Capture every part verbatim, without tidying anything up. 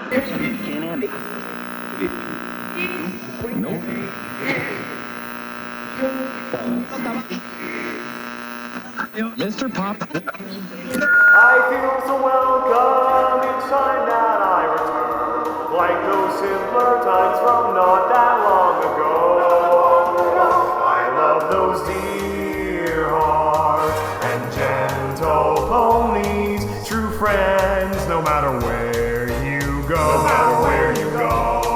Mister Pop. I feel so welcome each time that I return, like those simpler times from not that long ago. I love those dear hearts and gentle ponies, true friends, no matter where you go. No matter where you go.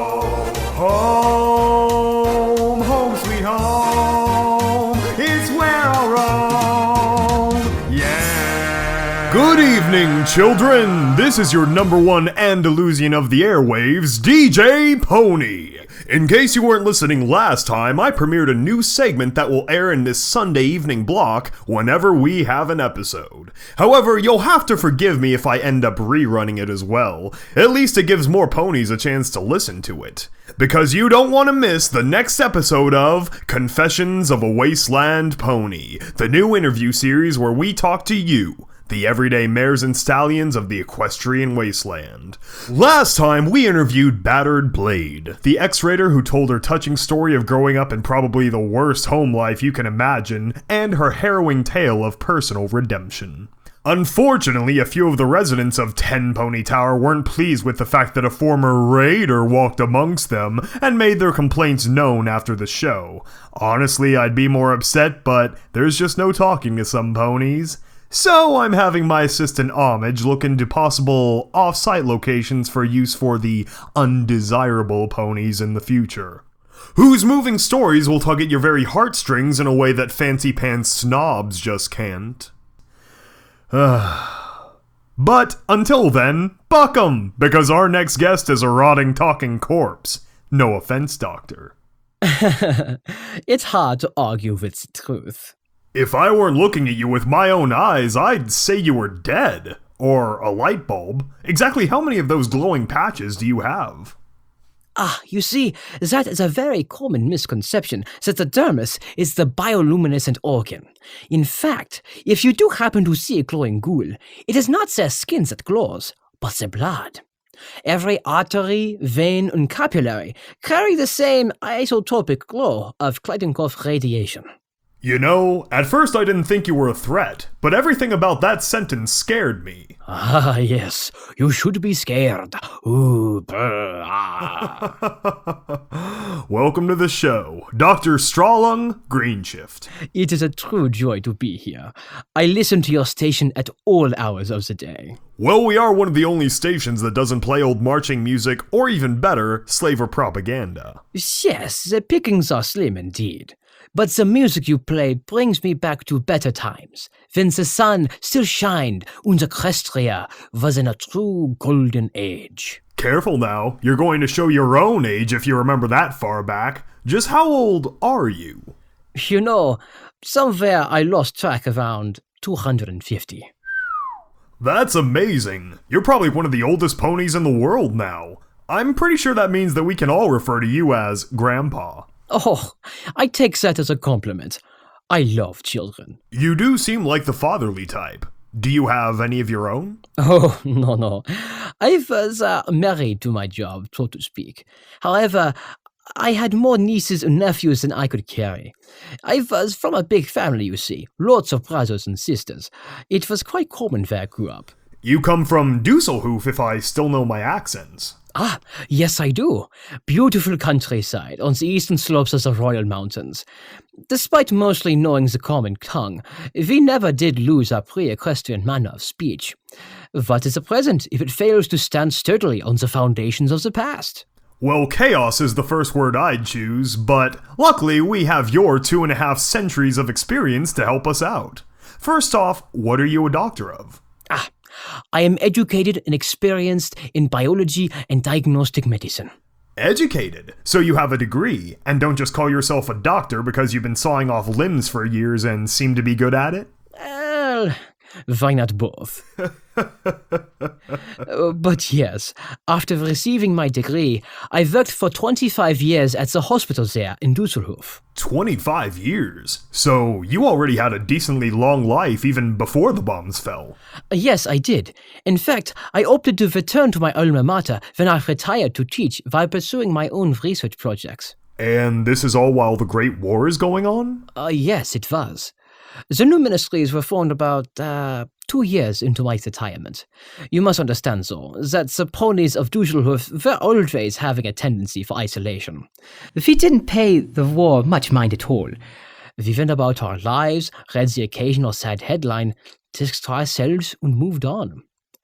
Home, home, sweet home, it's where I'll roam. Yeah. Good evening, children. This is your number one Andalusian of the airwaves, D J Pony. In case you weren't listening last time, I premiered a new segment that will air in this Sunday evening block whenever we have an episode. However, you'll have to forgive me if I end up rerunning it as well. At least it gives more ponies a chance to listen to it. Because you don't want to miss the next episode of Confessions of a Wasteland Pony, the new interview series where we talk to you, the everyday mares and stallions of the equestrian wasteland. Last time, we interviewed Battered Blade, the X-Raider who told her touching story of growing up in probably the worst home life you can imagine, and her harrowing tale of personal redemption. Unfortunately, a few of the residents of Ten Pony Tower weren't pleased with the fact that a former raider walked amongst them and made their complaints known after the show. Honestly, I'd be more upset, but there's just no talking to some ponies. So I'm having my assistant Homage look into possible off-site locations for use for the undesirable ponies in the future, whose moving stories will tug at your very heartstrings in a way that fancy pants snobs just can't. But until then, buck 'em, because our next guest is a rotting talking corpse. No offense, Doctor. It's hard to argue with the truth. If I weren't looking at you with my own eyes, I'd say you were dead. Or a light bulb. Exactly how many of those glowing patches do you have? Ah, you see, that is a very common misconception that the dermis is the bioluminescent organ. In fact, if you do happen to see a glowing ghoul, it is not their skin that glows, but their blood. Every artery, vein, and capillary carry the same isotopic glow of Kleitenkopf radiation. You know, at first I didn't think you were a threat, but everything about that sentence scared me. Ah, yes, you should be scared. Ooh, brr, ah. Welcome to the show, Doctor Strawlung Greenshift. It is a true joy to be here. I listen to your station at all hours of the day. Well, we are one of the only stations that doesn't play old marching music, or even better, slaver propaganda. Yes, the pickings are slim indeed. But the music you play brings me back to better times, when the sun still shined and the Equestria was in a true golden age. Careful now, you're going to show your own age if you remember that far back. Just how old are you? You know, somewhere I lost track around two hundred fifty. That's amazing. You're probably one of the oldest ponies in the world now. I'm pretty sure that means that we can all refer to you as Grandpa. Oh, I take that as a compliment. I love children. You do seem like the fatherly type. Do you have any of your own? Oh, no, no. I was uh, married to my job, so to speak. However, I had more nieces and nephews than I could carry. I was from a big family, you see. Lots of brothers and sisters. It was quite common where I grew up. You come from Dusselhof, if I still know my accents. Ah, yes I do. Beautiful countryside on the eastern slopes of the Royal Mountains. Despite mostly knowing the common tongue, we never did lose our pre-equestrian manner of speech. What is the present if it fails to stand sturdily on the foundations of the past? Well, chaos is the first word I'd choose, but luckily we have your two and a half centuries of experience to help us out. First off, what are you a doctor of? Ah, I am educated and experienced in biology and diagnostic medicine. Educated? So you have a degree, and don't just call yourself a doctor because you've been sawing off limbs for years and seem to be good at it? Well, Why not both? Uh, but yes, after receiving my degree, I worked for twenty-five years at the hospital there in Düsseldorf. twenty-five years? So you already had a decently long life even before the bombs fell. Uh, Yes, I did. In fact, I opted to return to my alma mater when I retired to teach while pursuing my own research projects. And this is all while the Great War is going on? Uh, yes, it was. The new ministries were formed about uh, two years into my retirement. You must understand, though, that the ponies of Düsseldorf were always having a tendency for isolation. We didn't pay the war much mind at all. We went about our lives, read the occasional sad headline, discussed ourselves, and moved on.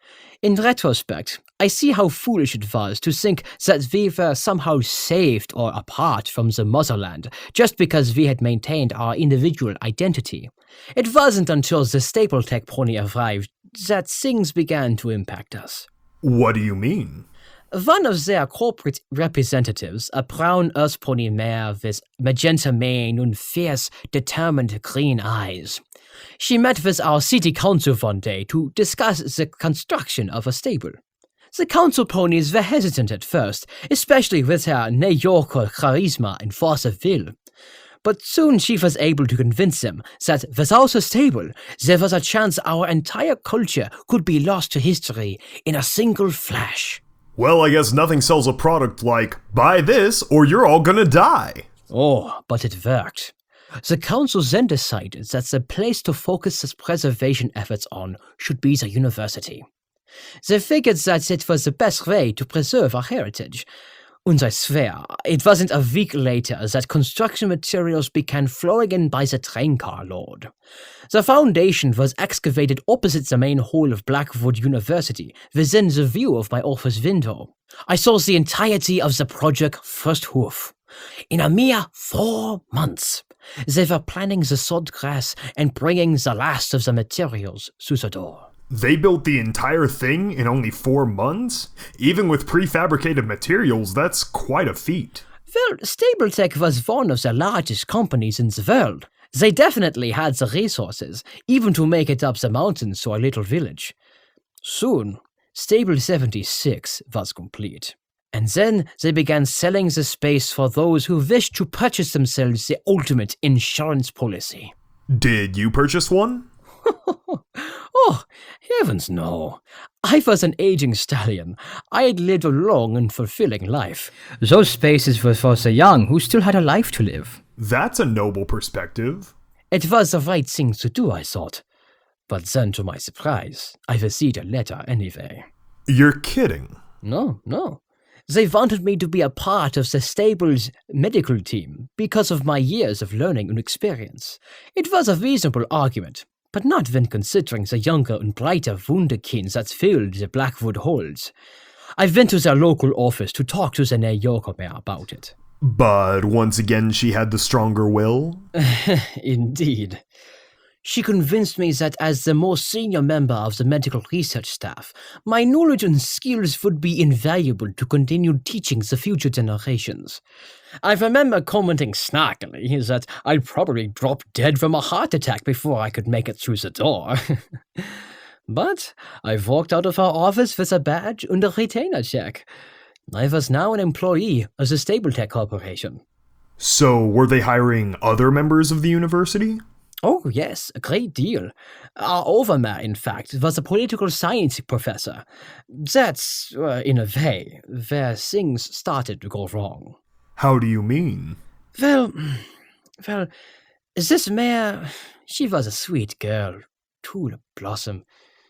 In retrospect, I see how foolish it was to think that we were somehow saved or apart from the motherland just because we had maintained our individual identity. It wasn't until the Stapletech pony arrived that things began to impact us. What do you mean? One of their corporate representatives, a brown earth pony mare with magenta mane and fierce, determined green eyes. She met with our city council one day to discuss the construction of a stable. The council ponies were hesitant at first, especially with her New Yorker charisma and force of will. But soon she was able to convince them that without a stable, there was a chance our entire culture could be lost to history in a single flash. Well, I guess nothing sells a product like, buy this or you're all gonna die. Oh, but it worked. The council then decided that the place to focus its preservation efforts on should be the university. They figured that it was the best way to preserve our heritage. And I swear, it wasn't a week later that construction materials began flowing in by the train car load. The foundation was excavated opposite the main hall of Blackwood University, within the view of my office window. I saw the entirety of the project firsthoof. In a mere four months, they were planting the sod grass and bringing the last of the materials through the door. They built the entire thing in only four months? Even with prefabricated materials, that's quite a feat. Well, Stapletech was one of the largest companies in the world. They definitely had the resources, even to make it up the mountains to our little village. Soon, Stable seventy-six was complete. And then they began selling the space for those who wished to purchase themselves the ultimate insurance policy. Did you purchase one? Oh, heavens no. I was an aging stallion. I had lived a long and fulfilling life. Those spaces were for the young who still had a life to live. That's a noble perspective. It was the right thing to do, I thought. But then, to my surprise, I received a letter anyway. You're kidding. No, no. They wanted me to be a part of the stable's medical team because of my years of learning and experience. It was a reasonable argument, but not when considering the younger and brighter wunderkinds that filled the Blackwood halls. I went to their local office to talk to the New Yorker mayor about it. But once again, she had the stronger will? Indeed. She convinced me that as the most senior member of the medical research staff, my knowledge and skills would be invaluable to continue teaching the future generations. I remember commenting snarkily that I'd probably drop dead from a heart attack before I could make it through the door. But I walked out of our office with a badge and a retainer check. I was now an employee of the Stapletech Corporation. So, were they hiring other members of the university? Oh, yes, a great deal. Our overmayor, in fact, was a political science professor. That's, uh, in a way, where things started to go wrong. How do you mean? Well, well, this mayor, she was a sweet girl. Tulip Blossom.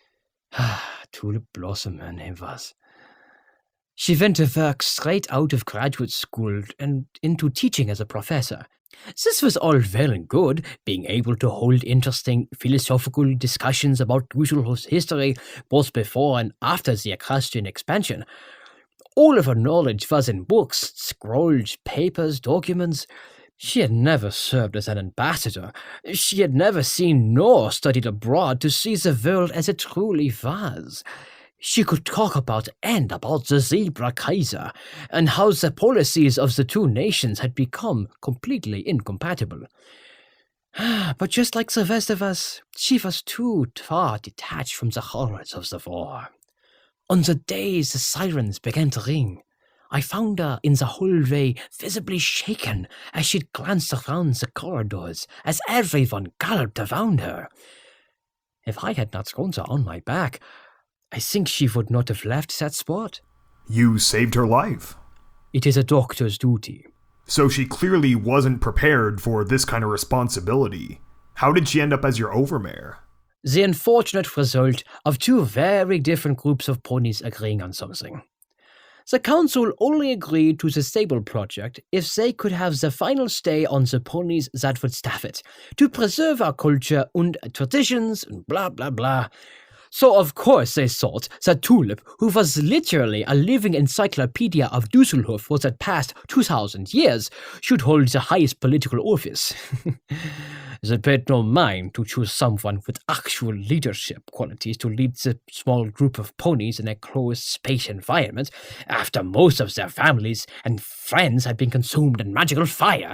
Tulip Blossom, her name was. She went to work straight out of graduate school and into teaching as a professor. This was all well and good, being able to hold interesting philosophical discussions about Düsseldorf's history both before and after the equestrian expansion. All of her knowledge was in books, scrolls, papers, documents. She had never served as an ambassador. She had never seen nor studied abroad to see the world as it truly was. She could talk about and about the Zebra Kaiser, and how the policies of the two nations had become completely incompatible. But just like the rest of us, she was too far detached from the horrors of the war. On the days the sirens began to ring, I found her in the hallway, visibly shaken as she glanced around the corridors as everyone galloped around her. If I had not thrown her on my back, I think she would not have left that spot. You saved her life. It is a doctor's duty. So she clearly wasn't prepared for this kind of responsibility. How did she end up as your overmare? The unfortunate result of two very different groups of ponies agreeing on something. The council only agreed to the stable project if they could have the final say on the ponies that would staff it, to preserve our culture and traditions and blah blah blah. So of course they thought that Tulip, who was literally a living encyclopedia of Dusselhof for the past two thousand years, should hold the highest political office. They paid no mind to choose someone with actual leadership qualities to lead the small group of ponies in a closed space environment, after most of their families and friends had been consumed in magical fire.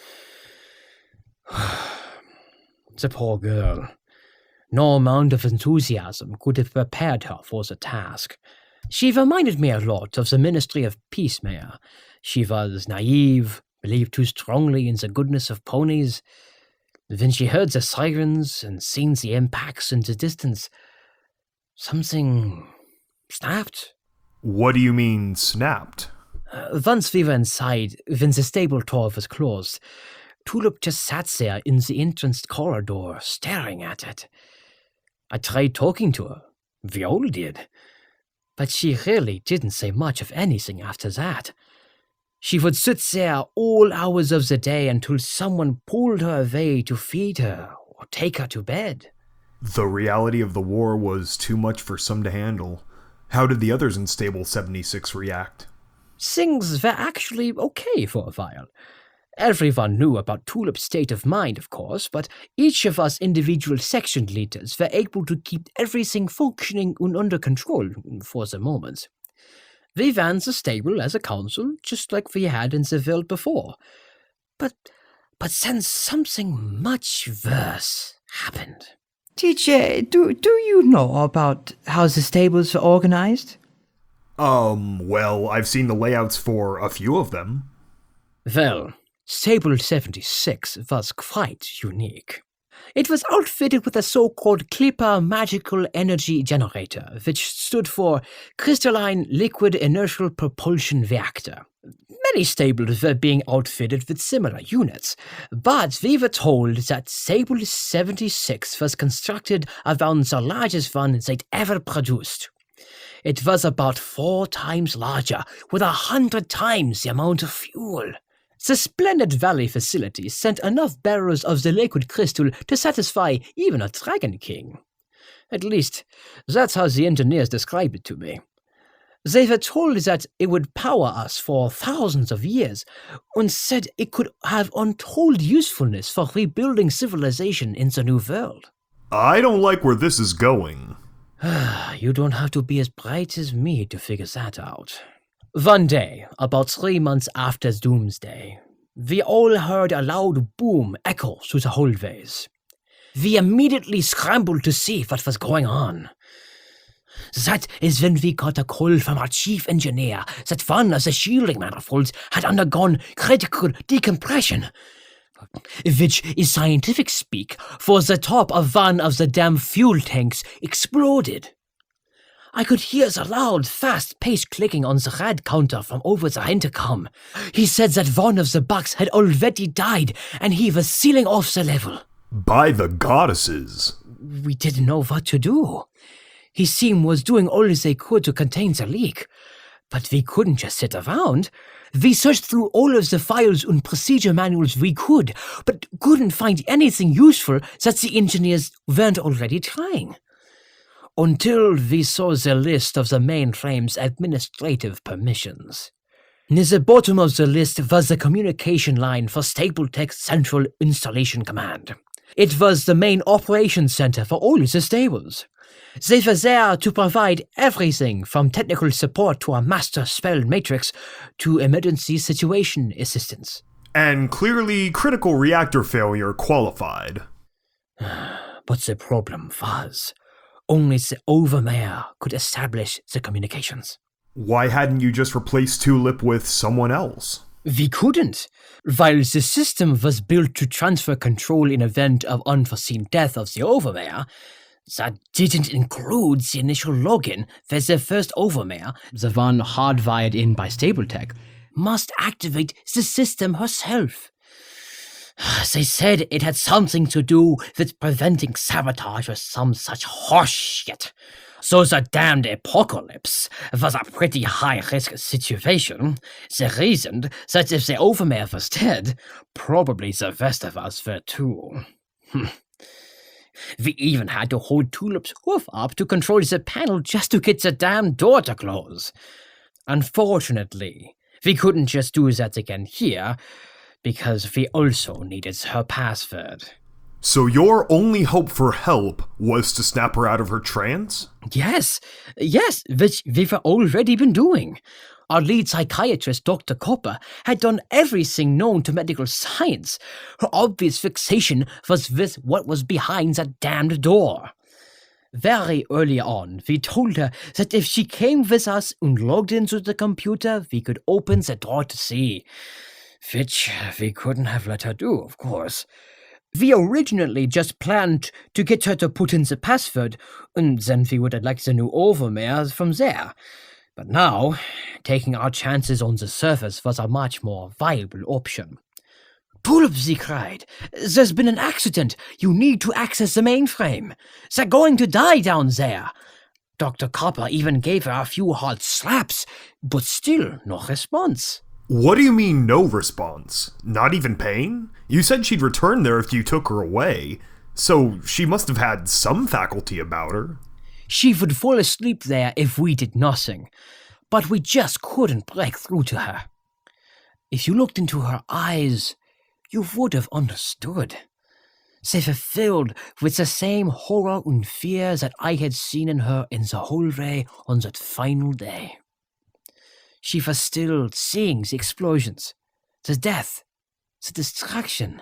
The poor girl. No amount of enthusiasm could have prepared her for the task. She reminded me a lot of the Ministry of Peace Mayor. She was naive, believed too strongly in the goodness of ponies. When she heard the sirens and seen the impacts in the distance, something snapped. What do you mean, snapped? Uh, once we were inside, when the stable door was closed, Tulip just sat there in the entrance corridor, staring at it. I tried talking to her. We all did. But she really didn't say much of anything after that. She would sit there all hours of the day until someone pulled her away to feed her or take her to bed. The reality of the war was too much for some to handle. How did the others in Stable seventy-six react? Things were actually okay for a while. Everyone knew about Tulip's state of mind, of course, but each of us individual section leaders were able to keep everything functioning and under control for the moment. We ran the stable as a council, just like we had in the world before. But, but then something much worse happened. T J, do, do you know about how the stables are organized? Um, well, I've seen the layouts for a few of them. Well, Stable seventy-six was quite unique. It was outfitted with a so-called Clipper Magical Energy Generator, which stood for Crystalline Liquid Inertial Propulsion Reactor. Many stables were being outfitted with similar units, but we were told that Stable seventy-six was constructed around the largest one they'd ever produced. It was about four times larger, with a hundred times the amount of fuel. The Splendid Valley facility sent enough barrels of the liquid crystal to satisfy even a Dragon King. At least, that's how the engineers described it to me. They were told that it would power us for thousands of years, and said it could have untold usefulness for rebuilding civilization in the New World. I don't like where this is going. You don't have to be as bright as me to figure that out. One day, about three months after Doomsday, we all heard a loud boom echo through the hallways. We immediately scrambled to see what was going on. That is when we got a call from our chief engineer that one of the shielding manifolds had undergone critical decompression, which is scientific speak for the top of one of the damn fuel tanks exploded. I could hear the loud, fast-paced clicking on the rad counter from over the intercom. He said that one of the bugs had already died, and he was sealing off the level. By the goddesses. We didn't know what to do. His team was doing all they could to contain the leak. But we couldn't just sit around. We searched through all of the files and procedure manuals we could, but couldn't find anything useful that the engineers weren't already trying. Until we saw the list of the mainframe's administrative permissions. Near the bottom of the list was the communication line for Stapletech's Central Installation Command. It was the main operations center for all the stables. They were there to provide everything from technical support to a master spell matrix to emergency situation assistance. and clearly critical reactor failure qualified. But the problem was, only the Overmare could establish the communications. Why hadn't you just replaced Tulip with someone else? We couldn't. While the system was built to transfer control in event of unforeseen death of the Overmare, that didn't include the initial login where the first Overmare, the one hardwired in by Stapletech, must activate the system herself. They said it had something to do with preventing sabotage or some such horse shit. So the damned apocalypse was a pretty high-risk situation. They reasoned that if the Overmare was dead, probably the rest of us were too. We even had to hold Tulip's hoof up to control the panel just to get the damn door to close. Unfortunately, we couldn't just do that again here, because we also needed her password. So your only hope for help was to snap her out of her trance? Yes, yes, which we've already been doing. Our lead psychiatrist, Doctor Copper, had done everything known to medical science. Her obvious fixation was with what was behind that damned door. Very early on, we told her that if she came with us and logged into the computer, we could open the door to see. Which we couldn't have let her do, of course. We originally just planned to get her to put in the password, and then we would elect the new Overmare from there. But now, taking our chances on the surface was a much more viable option. Tulip, she cried. There's been an accident. You need to access the mainframe. They're going to die down there. Doctor Copper even gave her a few hard slaps, but still no response. What do you mean, no response? Not even pain? You said she'd return there if you took her away, so she must have had some faculty about her. She would fall asleep there if we did nothing, but we just couldn't break through to her. If you looked into her eyes, you would have understood. They were filled with the same horror and fear that I had seen in her in the hallway on that final day. She was still seeing the explosions, the death, the destruction.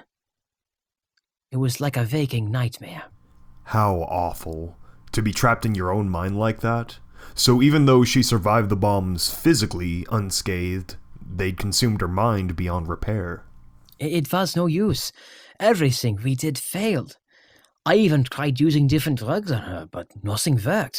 It was like a waking nightmare. How awful. To be trapped in your own mind like that. So even though she survived the bombs physically unscathed, they'd consumed her mind beyond repair. It was no use. Everything we did failed. I even tried using different drugs on her, but nothing worked.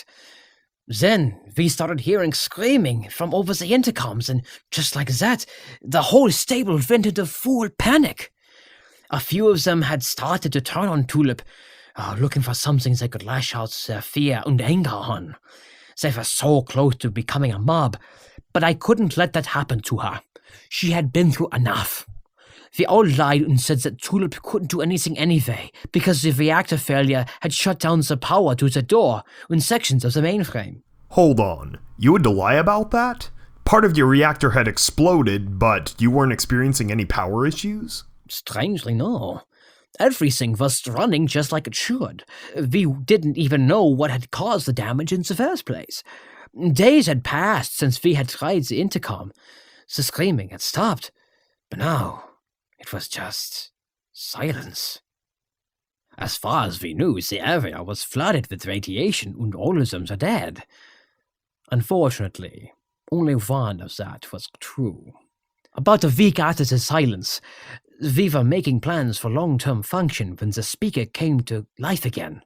Then we started hearing screaming from over the intercoms, and just like that, the whole stable went into full panic. A few of them had started to turn on Tulip, uh, looking for something they could lash out their fear and anger on. They were so close to becoming a mob, but I couldn't let that happen to her. She had been through enough. We all lied and said that Tulip couldn't do anything anyway, because the reactor failure had shut down the power to the door and sections of the mainframe. Hold on, you had to lie about that? Part of your reactor had exploded, but you weren't experiencing any power issues? Strangely, no. Everything was running just like it should. We didn't even know what had caused the damage in the first place. Days had passed since we had tried the intercom. The screaming had stopped, but now it was just silence. As far as we knew, the area was flooded with radiation and all of them are dead. Unfortunately, only one of that was true. About a week after the silence, we were making plans for long-term function when the speaker came to life again.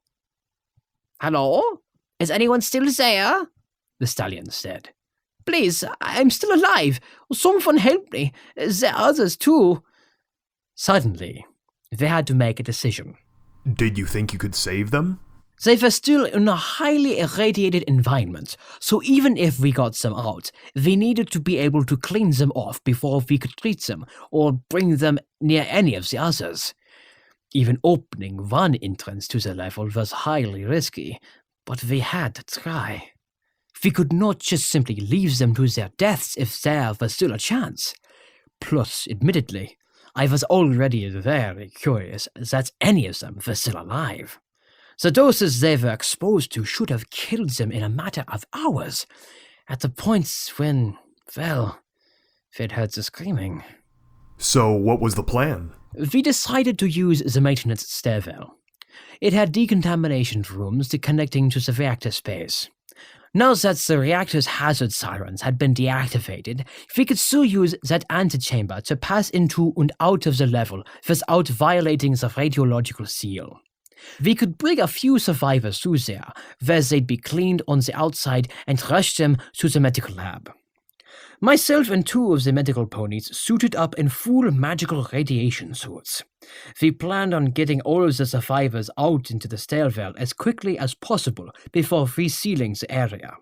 "Hello? Is anyone still there?" the stallion said. "Please, I'm still alive. Someone help me. There are others too." Suddenly, they had to make a decision. Did you think you could save them? They were still in a highly irradiated environment, so even if we got them out, we needed to be able to clean them off before we could treat them or bring them near any of the others. Even opening one entrance to the level was highly risky, but we had to try. We could not just simply leave them to their deaths if there was still a chance. Plus, admittedly, I was already very curious that any of them were still alive. The doses they were exposed to should have killed them in a matter of hours, at the points when, well, they'd heard the screaming. So what was the plan? We decided to use the maintenance stairwell. It had decontamination rooms to connecting to the reactor space. Now that the reactor's hazard sirens had been deactivated, we could still use that antechamber to pass into and out of the level without violating the radiological seal. We could bring a few survivors through there, where they'd be cleaned on the outside and rush them to the medical lab. Myself and two of the medical ponies suited up in full magical radiation suits. We planned on getting all of the survivors out into the stairwell as quickly as possible before resealing the area.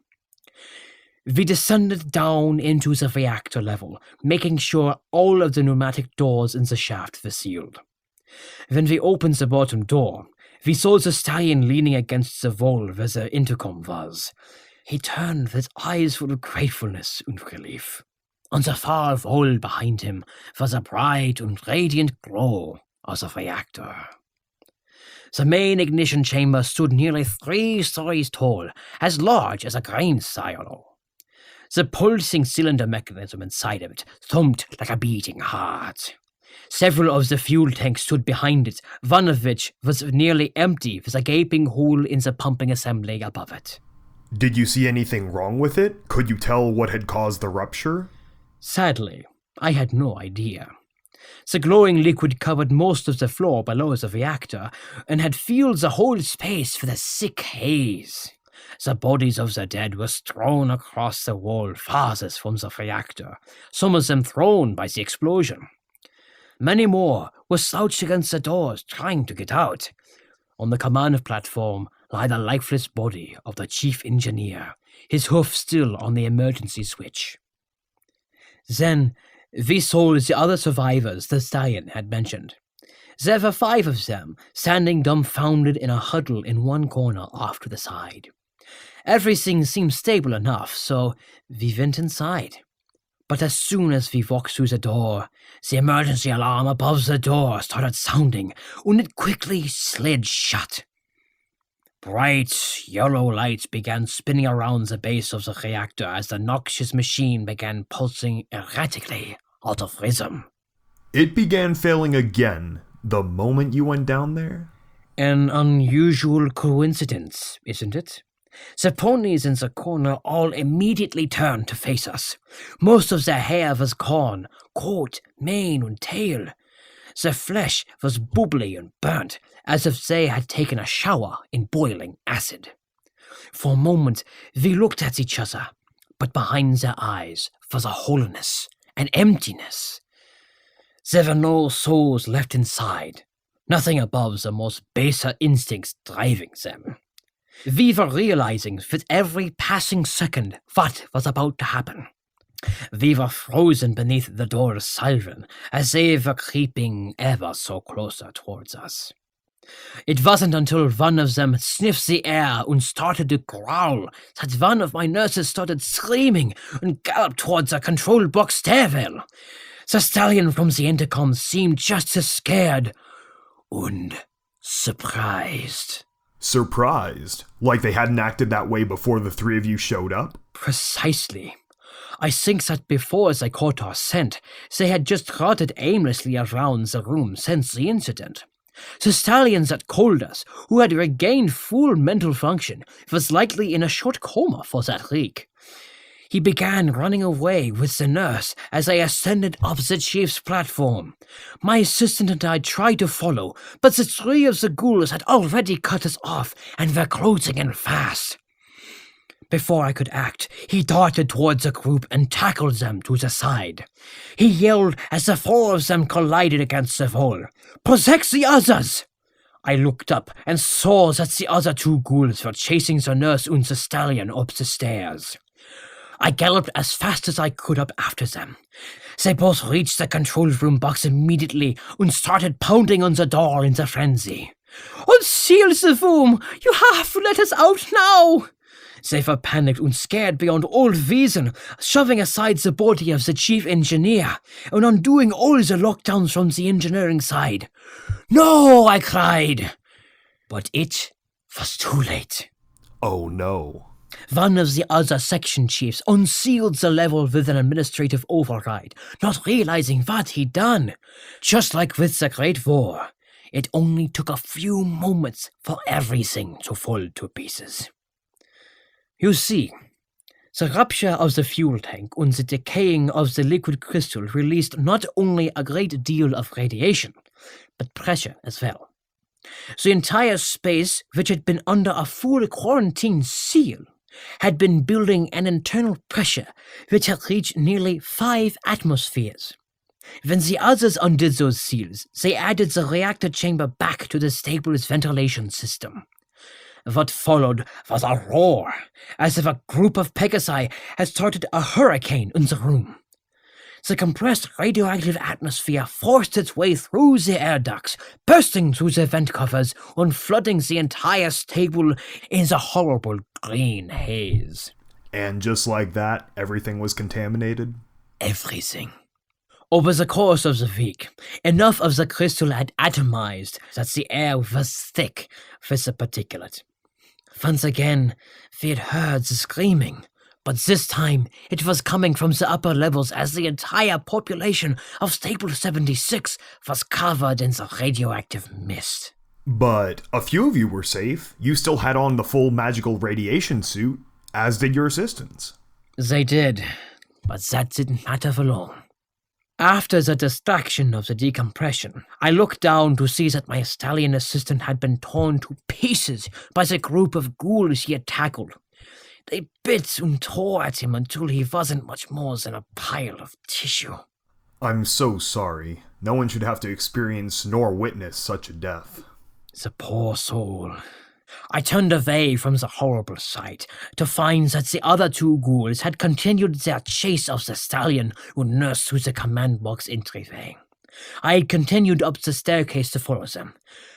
We descended down into the reactor level, making sure all of the pneumatic doors in the shaft were sealed. When we opened the bottom door, we saw the stallion leaning against the wall where the intercom was. He turned with eyes full of gratefulness and relief. On the far wall behind him was a bright and radiant glow of the reactor. The main ignition chamber stood nearly three stories tall, as large as a grain silo. The pulsing cylinder mechanism inside of it thumped like a beating heart. Several of the fuel tanks stood behind it, one of which was nearly empty with a gaping hole in the pumping assembly above it. Did you see anything wrong with it? Could you tell what had caused the rupture? Sadly, I had no idea. The glowing liquid covered most of the floor below the reactor and had filled the whole space with a sick haze. The bodies of the dead were strewn across the wall farthest from the reactor, some of them thrown by the explosion. Many more were slouched against the doors, trying to get out. On the command platform lay the lifeless body of the chief engineer, his hoof still on the emergency switch. Then we saw the other survivors the stallion had mentioned. There were five of them, standing dumbfounded in a huddle in one corner off to the side. Everything seemed stable enough, so we went inside. But as soon as we walked through the door, the emergency alarm above the door started sounding, and it quickly slid shut. Bright yellow lights began spinning around the base of the reactor as the noxious machine began pulsing erratically out of rhythm. It began failing again the moment you went down there? An unusual coincidence, isn't it? The ponies in the corner all immediately turned to face us. Most of their hair was gone, coat, mane, and tail. Their flesh was bubbly and burnt, as if they had taken a shower in boiling acid. For a moment, we looked at each other, but behind their eyes was a hollowness, an emptiness. There were no souls left inside, nothing above the most baser instincts driving them. We were realizing with every passing second what was about to happen. We were frozen beneath the door's siren as they were creeping ever so closer towards us. It wasn't until one of them sniffed the air and started to growl that one of my nurses started screaming and galloped towards the control box stairwell. The stallion from the intercom seemed just as scared and surprised. Surprised? Like they hadn't acted that way before the three of you showed up? Precisely. I think that before they caught our scent, they had just trotted aimlessly around the room since the incident. The stallion that called us, who had regained full mental function, was likely in a short coma for that week. He began running away with the nurse as I ascended up the chief's platform. My assistant and I tried to follow, but the three of the ghouls had already cut us off and were closing in fast. Before I could act, he darted towards the group and tackled them to the side. He yelled as the four of them collided against the wall, "Protect the others!" I looked up and saw that the other two ghouls were chasing the nurse and the stallion up the stairs. I galloped as fast as I could up after them. They both reached the control room box immediately and started pounding on the door in a frenzy. "Unseal the room! You have to let us out now!" They were panicked and scared beyond all reason, shoving aside the body of the chief engineer and undoing all the lockdowns from the engineering side. "No!" I cried. But it was too late. Oh no. One of the other section chiefs unsealed the level with an administrative override, not realizing what he'd done. Just like with the Great War, it only took a few moments for everything to fall to pieces. You see, the rupture of the fuel tank and the decaying of the liquid crystal released not only a great deal of radiation, but pressure as well. The entire space, which had been under a full quarantine seal, had been building an internal pressure which had reached nearly five atmospheres. When the others undid those seals, they added the reactor chamber back to the stable's ventilation system. What followed was a roar, as if a group of Pegasi had started a hurricane in the room. The compressed radioactive atmosphere forced its way through the air ducts, bursting through the vent covers and flooding the entire stable in the horrible green haze. And just like that, everything was contaminated? Everything. Over the course of the week, enough of the crystal had atomized that the air was thick with the particulate. Once again, we had heard the screaming, but this time it was coming from the upper levels as the entire population of Stable seventy-six was covered in the radioactive mist. But a few of you were safe. You still had on the full magical radiation suit, as did your assistants. They did, but that didn't matter for long. After the distraction of the decompression, I looked down to see that my stallion assistant had been torn to pieces by the group of ghouls he had tackled. They bit and tore at him until he wasn't much more than a pile of tissue. I'm so sorry. No one should have to experience nor witness such a death. The poor soul. I turned away from the horrible sight to find that the other two ghouls had continued their chase of the stallion who nursed through the command box entryway. I had continued up the staircase to follow them.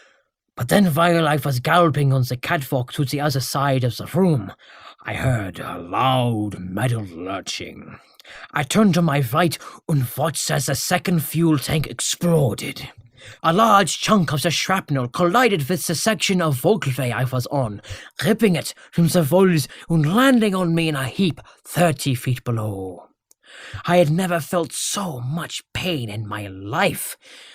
But then while I was galloping on the catwalk to the other side of the room, I heard a loud metal lurching. I turned to my right and watched as the second fuel tank exploded. A large chunk of the shrapnel collided with the section of Vogelway I was on, ripping it from the walls and landing on me in a heap thirty feet below. I had never felt so much pain in my life.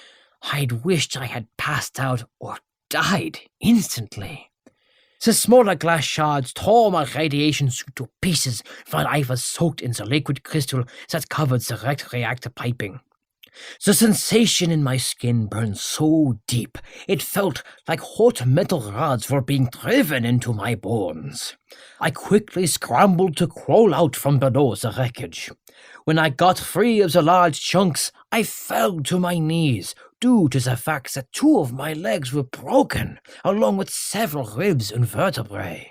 I had wished I had passed out or died instantly. The smaller glass shards tore my radiation suit to pieces while I was soaked in the liquid crystal that covered the red reactor piping. The sensation in my skin burned so deep, it felt like hot metal rods were being driven into my bones. I quickly scrambled to crawl out from below the wreckage. When I got free of the large chunks, I fell to my knees, due to the fact that two of my legs were broken, along with several ribs and vertebrae.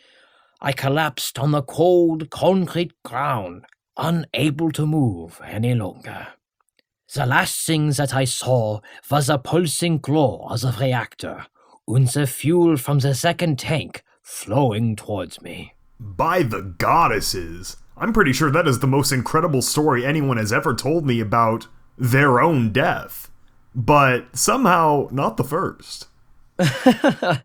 I collapsed on the cold, concrete ground, unable to move any longer. The last thing that I saw was a pulsing glow of the reactor, and the fuel from the second tank flowing towards me. By the goddesses! I'm pretty sure that is the most incredible story anyone has ever told me about their own death. But somehow not the first. uh,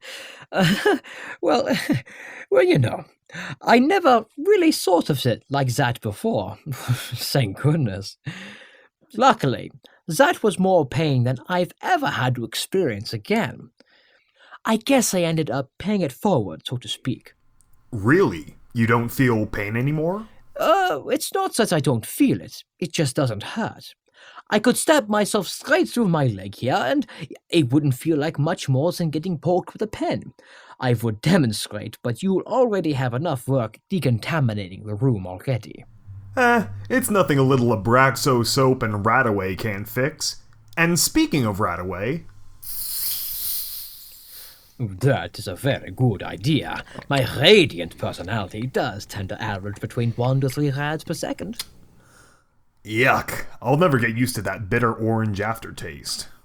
well, well, you know, I never really thought of it like that before. Thank goodness. Luckily, that was more pain than I've ever had to experience again. I guess I ended up paying it forward, so to speak. Really? You don't feel pain anymore? Uh, it's not that I don't feel it. It just doesn't hurt. I could stab myself straight through my leg here, and it wouldn't feel like much more than getting poked with a pen. I would demonstrate, but you'll already have enough work decontaminating the room already. Eh, it's nothing a little Abraxo soap and Radaway can't fix. And speaking of Radaway... That is a very good idea. My radiant personality does tend to average between one to three rads per second. Yuck. I'll never get used to that bitter orange aftertaste.